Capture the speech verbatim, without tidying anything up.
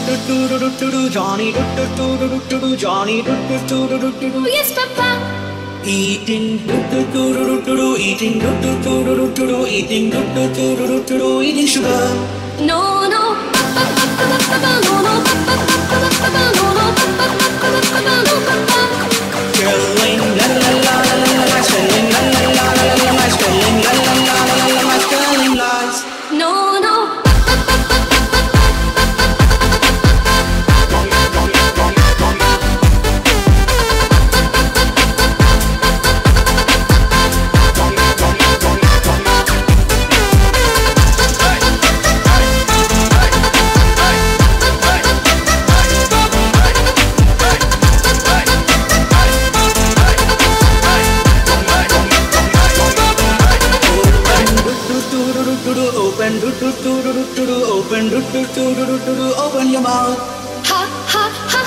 Johnny, Johnny, Yes, Papa. eating, eating, eating, eating sugar. No, no. No, no. Spelling la la la la la la, spelling la la la la la la, spelling la la la la la la, spelling lies. No, no. Open, do do do do do do, open, do do do do do do, open your mouth. Ha, ha, ha.